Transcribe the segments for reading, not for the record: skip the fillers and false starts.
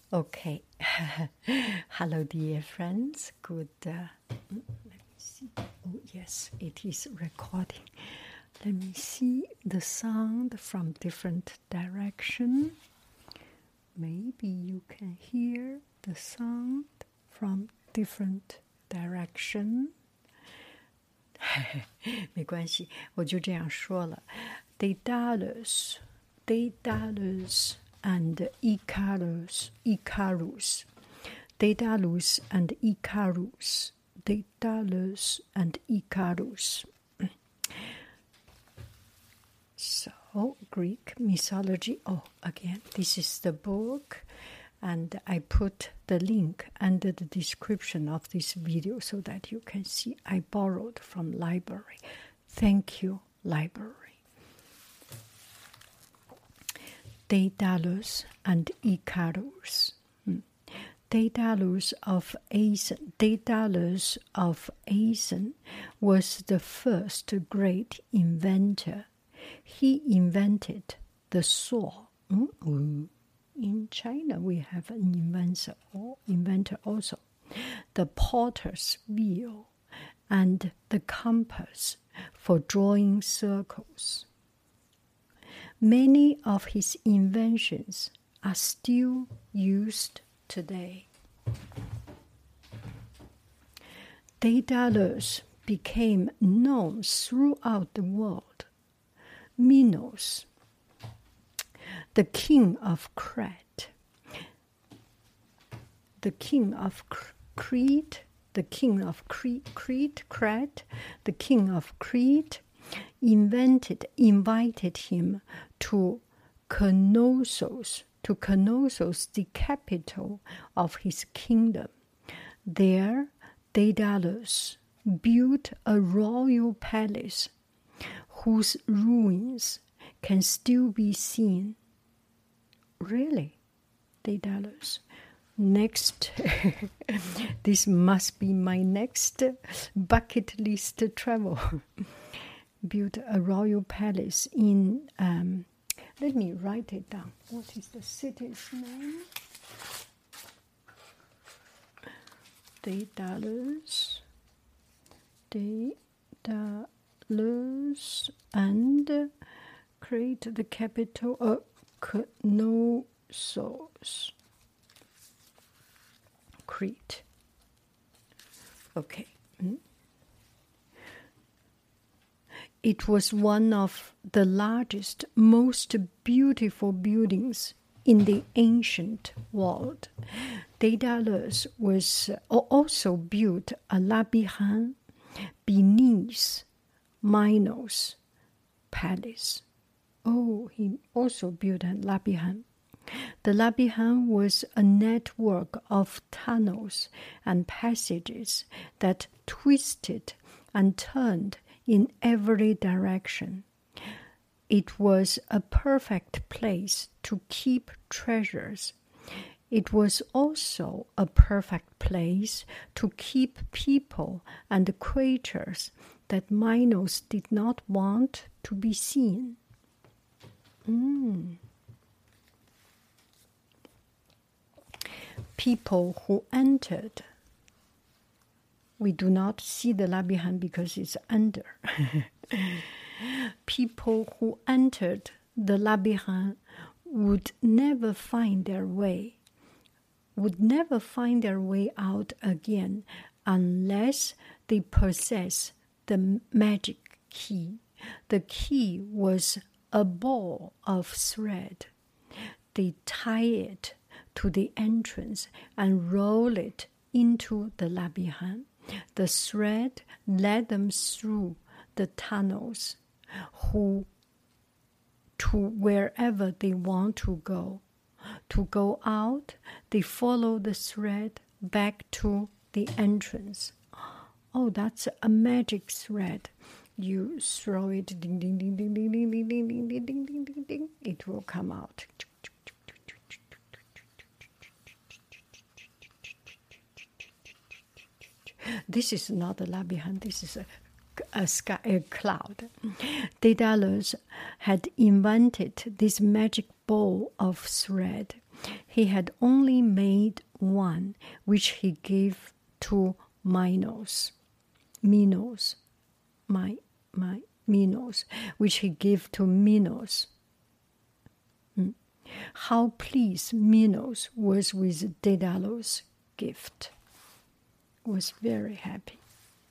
Okay. Hello, dear friends. Good. Let me see. Oh, yes, it is recording. Let me see the sound from different direction. Maybe you can hear the sound from different direction. 没关系，我就这样说了。Daedalus, Daedalus and Icarus, Icarus, Daedalus and Icarus, Daedalus and Icarus. So, Greek mythology. Oh, again, this is the book. And I put the link under the description of this video so that you can see I borrowed from library. Thank you, library. Daedalus and Icarus. Daedalus of Aeson was the first great inventor. He invented the saw. In China, we have an inventor also. The potter's wheel and the compass for drawing circles. Many of his inventions are still used today. Daedalus became known throughout the world. Minos, the king of Crete, the king of Crete, the king of Crete, invited him to Knossos, the capital of his kingdom. There, Daedalus built a royal palace whose ruins can still be seen. Really, Daedalus. Next, this must be my next bucket list travel. Built a royal palace in, let me write it down. What is the city's name? Daedalus and create the capital of Knossos, Crete. Okay. It was one of the largest, most beautiful buildings in the ancient world. Daedalus was also built a labyrinth beneath Minos' palace. Oh, he also built a labyrinth. The labyrinth was a network of tunnels and passages that twisted and turned in every direction. It was a perfect place to keep treasures. It was also a perfect place to keep people and creatures that Minos did not want to be seen. People who entered, we do not see the labyrinth because it's under. People who entered the labyrinth would never find their way out again unless they possess the magic key. The key was a ball of thread. They tie it to the entrance and roll it into the labyrinth. The thread led them through the tunnels to wherever they want to go. To go out, they follow the thread back to the entrance. Oh, that's a magic thread. You throw it, ding, ding, ding, ding, ding, ding, ding, ding, ding, ding, ding, ding, ding, ding. It will come out. This is not a labyrinth. This is a cloud. Daedalus had invented this magic ball of thread. He had only made one, which he gave to Minos, which he gave to Minos. How pleased Minos was with Daedalus' gift. Was very happy.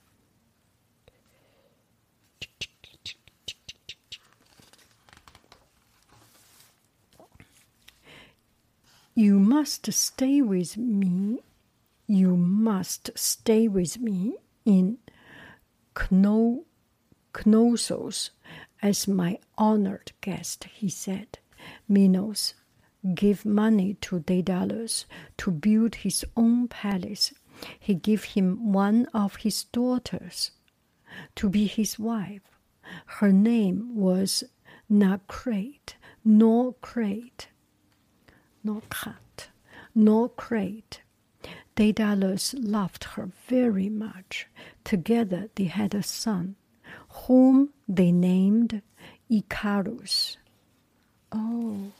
You must stay with me. You must stay with me in Knossos as my honored guest, he said. Minos gave money to Daedalus to build his own palace. He gave him one of his daughters to be his wife. Her name was Naucrate. Daedalus loved her very much. Together they had a son, whom they named Icarus. Oh.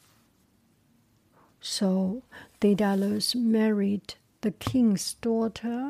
So Daedalus married the king's daughter,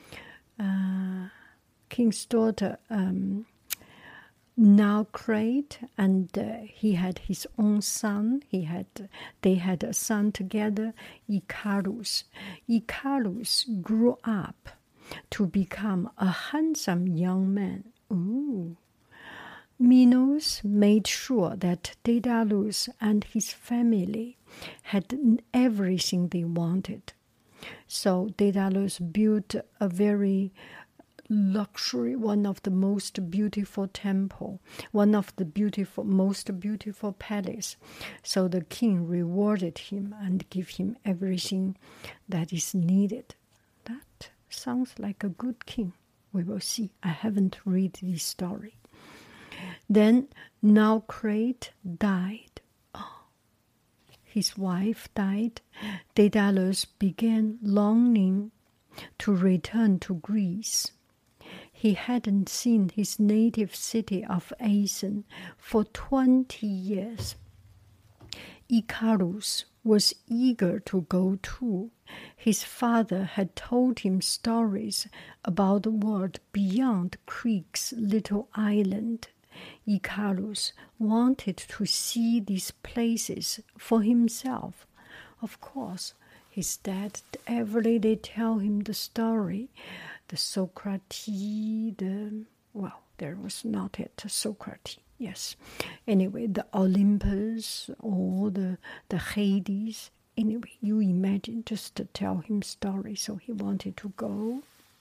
Naucrate, and he had his own son. They had a son together, Icarus. Icarus grew up to become a handsome young man. Ooh. Minos made sure that Daedalus and his family had everything they wanted. So Daedalus built a very luxury, one of the most beautiful temple, one of the most beautiful palace. So the king rewarded him and gave him everything that is needed. That sounds like a good king. We will see. I haven't read this story. Then Naucrate died. His wife died. Daedalus began longing to return to Greece. He hadn't seen his native city of Athens for 20 years. Icarus was eager to go too. His father had told him stories about the world beyond Crete's little island. Icarus wanted to see these places for himself. Of course, his dad every day tell him the story. The Socrates, there was not yet a Socrates, yes. Anyway, the Olympus or the Hades. Anyway, you imagine just to tell him stories, so he wanted to go.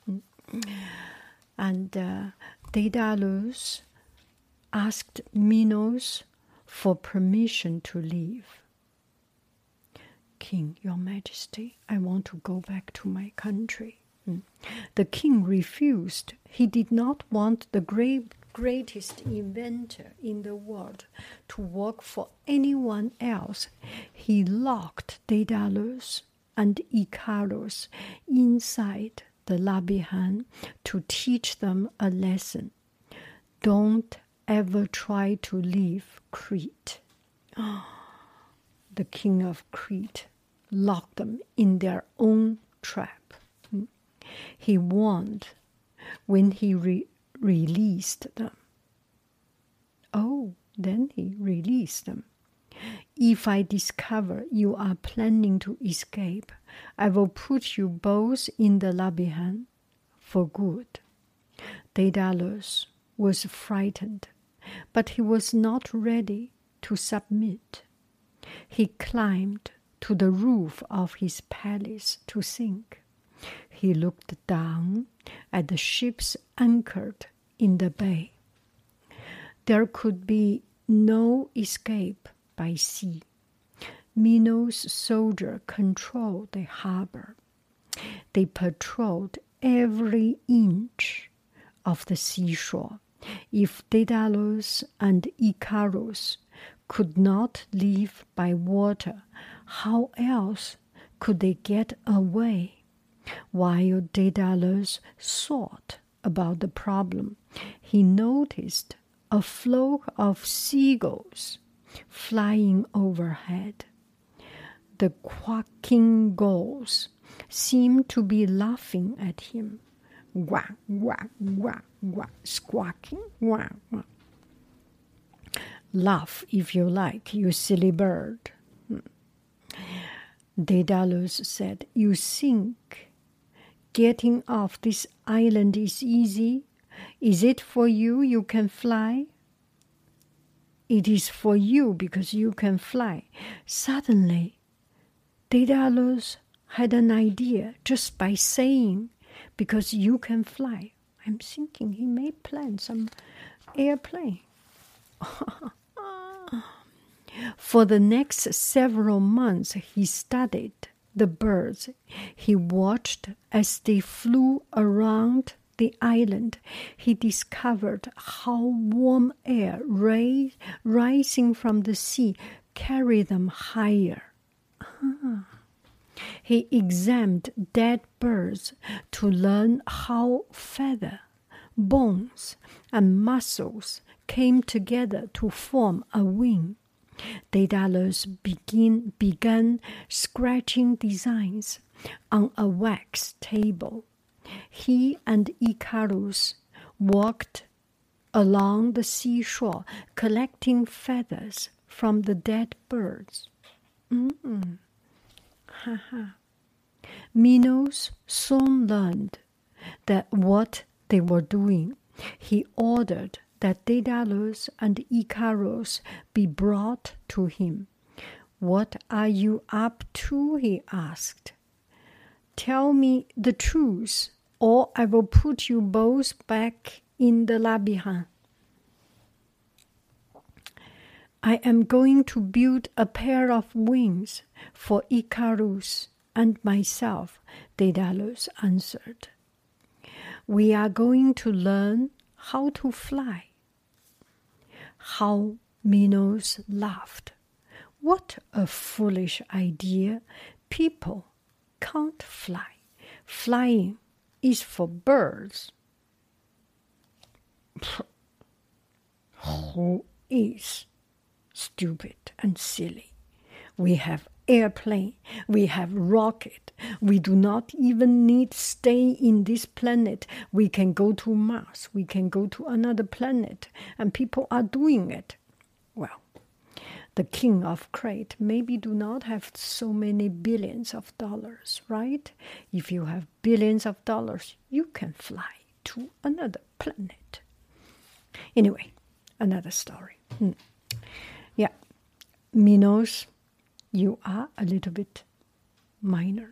And Daedalus asked Minos for permission to leave. King, your majesty, I want to go back to my country. The king refused. He did not want the greatest inventor in the world to work for anyone else. He locked Daedalus and Icarus inside the Labyrinth to teach them a lesson. Don't ever try to leave Crete. The king of Crete locked them in their own trap. He warned when he released them. Then he released them. If I discover you are planning to escape, I will put you both in the Labyrinth for good. Daedalus was frightened, but he was not ready to submit. He climbed to the roof of his palace to think. He looked down at the ships anchored in the bay. There could be no escape by sea. Minos' soldiers controlled the harbor. They patrolled every inch of the seashore. If Daedalus and Icarus could not leave by water, how else could they get away? While Daedalus thought about the problem, he noticed a flock of seagulls flying overhead. The quacking gulls seemed to be laughing at him. Quack, quack, quack, quack, squawking, quack, quack. Laugh if you like, you silly bird. Daedalus said, you think getting off this island is easy? Is it for you? You can fly? It is for you because you can fly. Suddenly, Daedalus had an idea just by saying, because you can fly. I'm thinking he may plan some airplane. For the next several months, he studied the birds. He watched as they flew around the island. He discovered how warm air rising from the sea carried them higher. He examined dead birds to learn how feather, bones, and muscles came together to form a wing. Daedalus began scratching designs on a wax table. He and Icarus walked along the seashore, collecting feathers from the dead birds. Minos soon learned that what they were doing. He ordered that Daedalus and Icarus be brought to him. What are you up to? He asked. Tell me the truth, or I will put you both back in the labyrinth. I am going to build a pair of wings for Icarus and myself, Daedalus answered. We are going to learn how to fly. How Minos laughed. What a foolish idea. People can't fly. Flying is for birds. Who is stupid and silly? We have airplane, we have rocket. We do not even need stay in this planet. We can go to Mars. We can go to another planet. And people are doing it. Well, the king of Crete maybe do not have so many billions of dollars, right? If you have billions of dollars, you can fly to another planet. Anyway, another story. Yeah, Minos, you are a little bit minor.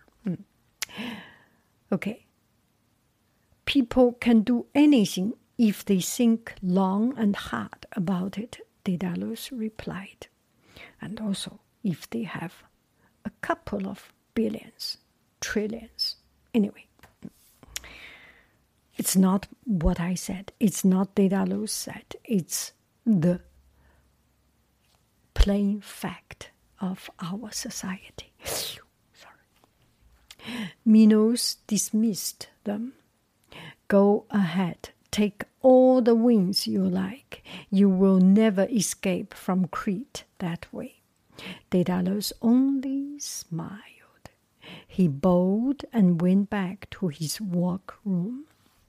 Okay. People can do anything if they think long and hard about it, Daedalus replied. And also if they have a couple of billions, trillions. Anyway, it's not what I said. It's not Daedalus said. It's the plain fact of our society. Minos dismissed them. Go ahead, take all the wings you like. You will never escape from Crete that way. Daedalus only smiled. He bowed and went back to his workroom.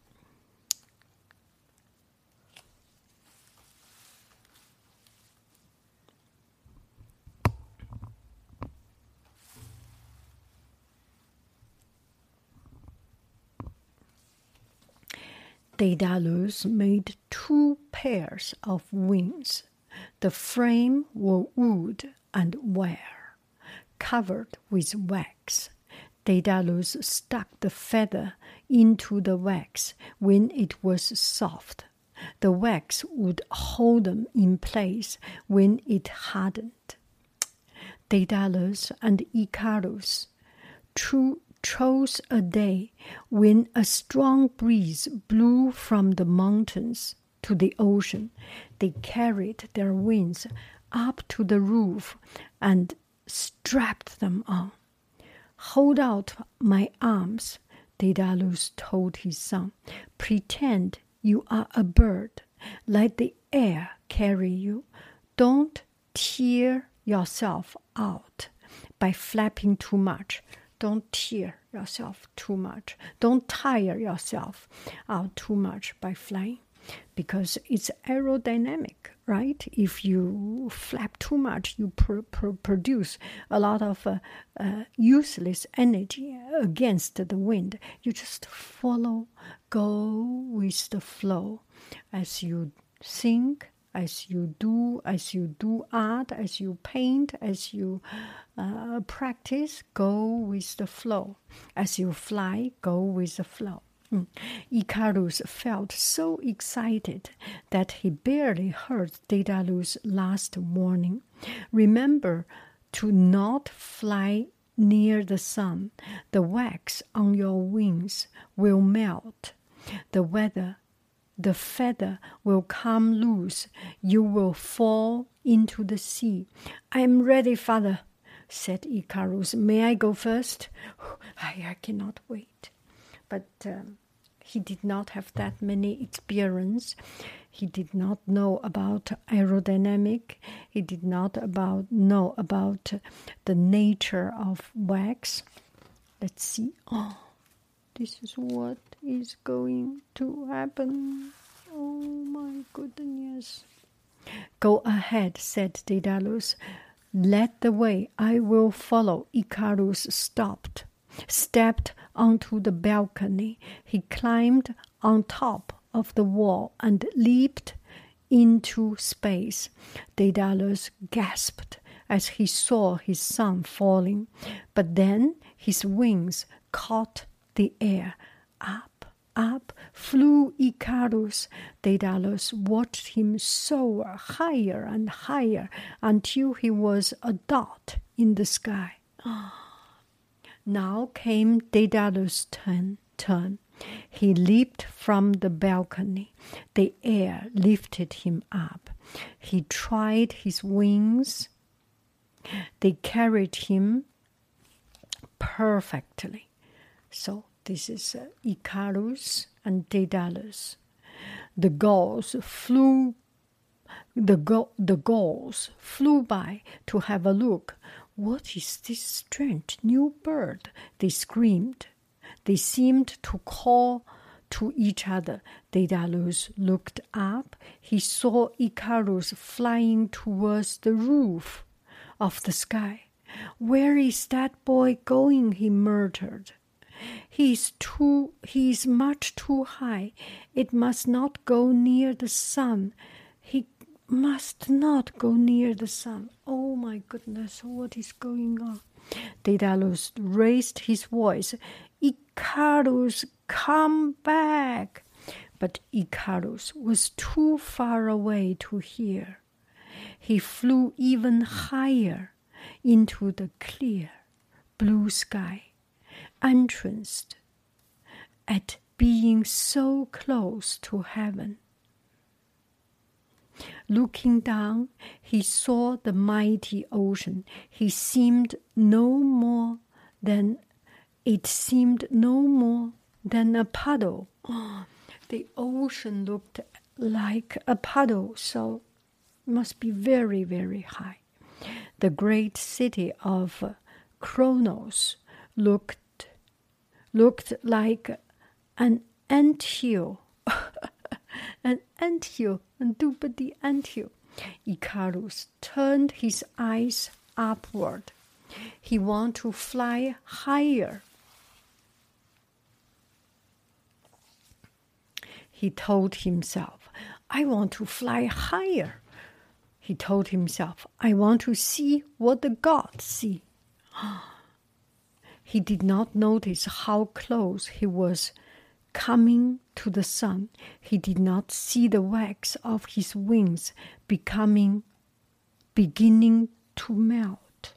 Daedalus made 2 pairs of wings. The frame were wood and wire, covered with wax. Daedalus stuck the feather into the wax when it was soft. The wax would hold them in place when it hardened. Daedalus and Icarus chose a day when a strong breeze blew from the mountains to the ocean. They carried their wings up to the roof and strapped them on. Hold out my arms, Daedalus told his son. Pretend you are a bird. Let the air carry you. Don't tear yourself out. by flapping too much. Don't tear yourself too much. Don't tire yourself out too much by flying, because it's aerodynamic, right? If you flap too much, you produce a lot of useless energy against the wind. You just go with the flow. As you think, as you do art, as you paint, as you practice, go with the flow. As you fly, go with the flow. Icarus felt so excited that he barely heard Daedalus' last warning. Remember to not fly near the sun. The wax on your wings will melt. The feather will come loose. You will fall into the sea. I am ready, father, said Icarus. May I go first? I cannot wait. But he did not have that many experience. He did not know about aerodynamic. He did not know about the nature of wax. Let's see. Oh, this is what is going to happen. Oh my goodness. Go ahead, said Daedalus. Let the way. I will follow. Icarus stepped onto the balcony. He climbed on top of the wall and leaped into space. Daedalus gasped as he saw his son falling, but then his wings caught the air. Up flew Icarus. Daedalus watched him soar higher and higher until he was a dot in the sky. Now came Daedalus' turn. He leaped from the balcony. The air lifted him up. He tried his wings. They carried him perfectly. So this is Icarus and Daedalus. The Gauls flew by to have a look. What is this strange new bird? They screamed. They seemed to call to each other. Daedalus looked up. He saw Icarus flying towards the roof of the sky. Where is that boy going? He muttered. He is much too high. It must not go near the sun. He must not go near the sun. Oh my goodness, what is going on? Daedalus raised his voice. Icarus, come back. But Icarus was too far away to hear. He flew even higher into the clear blue sky, entranced at being so close to heaven. Looking down, he saw the mighty ocean. It seemed no more than a puddle. Oh, the ocean looked like a puddle, so it must be very, very high. The great city of Kronos looked like an anthill. An anthill, the anthill. Icarus turned his eyes upward. He wanted to fly higher. He told himself, I want to fly higher. He told himself, I want to see what the gods see. He did not notice how close he was coming to the sun. He did not see the wax of his wings beginning to melt.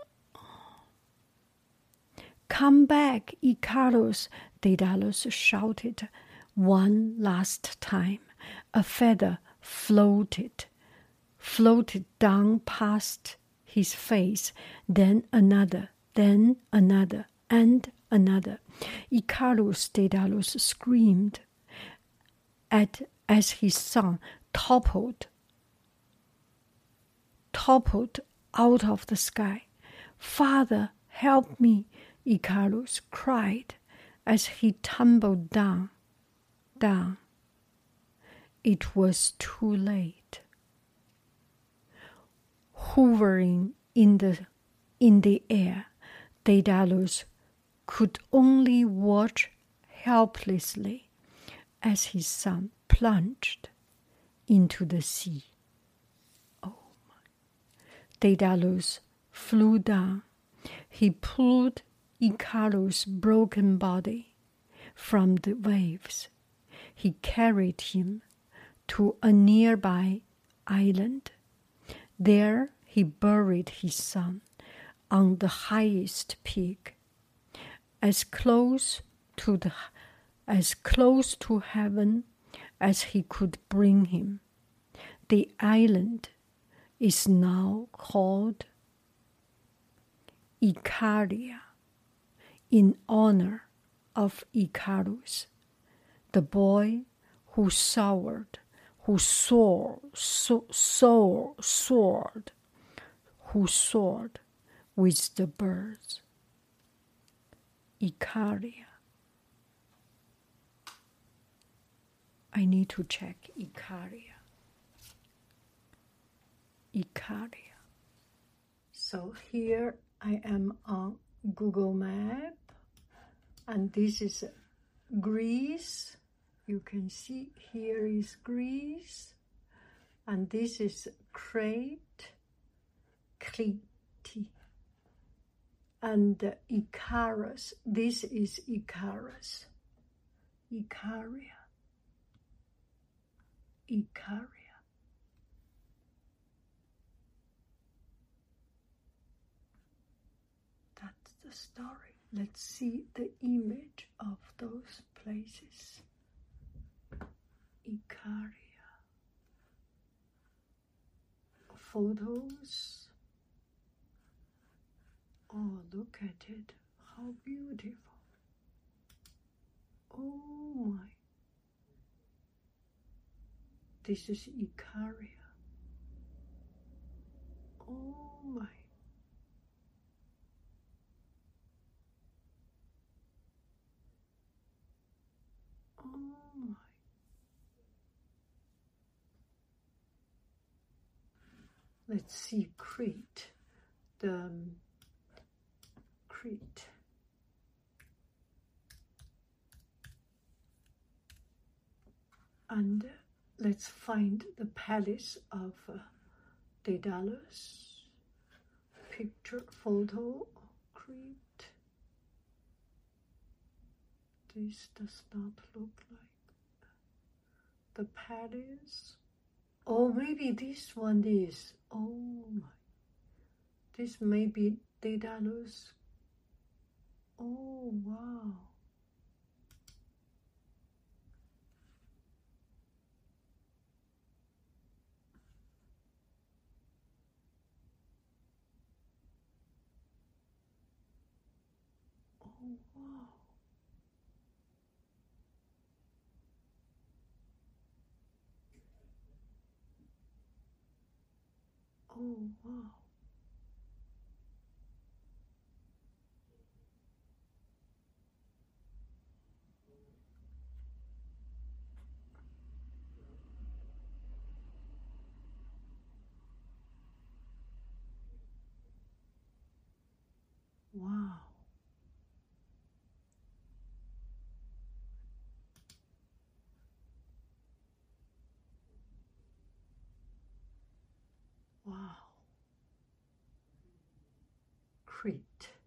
Come back, Icarus, Daedalus shouted one last time. A feather floated down past his face, then another, and another. Icarus, Daedalus screamed as his son toppled out of the sky, "Father, help me," Icarus cried as he tumbled down. It was too late. Hovering in the air, Daedalus could only watch helplessly as his son plunged into the sea. Oh my. Daedalus flew down. He pulled Icarus' broken body from the waves. He carried him to a nearby island. There he buried his son on the highest peak, as close to heaven as he could bring him. The island is now called Icaria, in honor of Icarus, the boy who soared with the birds. Icaria. I need to check Icaria. Icaria. So here I am on Google Map, and this is Greece. You can see here is Greece, and this is Crete, and Icarus. This is Icarus, Icaria. That's the story. Let's see the image of those places. Icaria. Photos. Oh, look at it. How beautiful. Oh my. This is Icaria. Oh my. Oh my. Let's see Crete. Crete. And let's find the palace of Daedalus. Picture, photo, Crete. This does not look like the palace. Oh, maybe this one is. Oh my. This may be Daedalus. Oh, wow. Oh, wow. Oh, wow. Wow. Wow. Crete.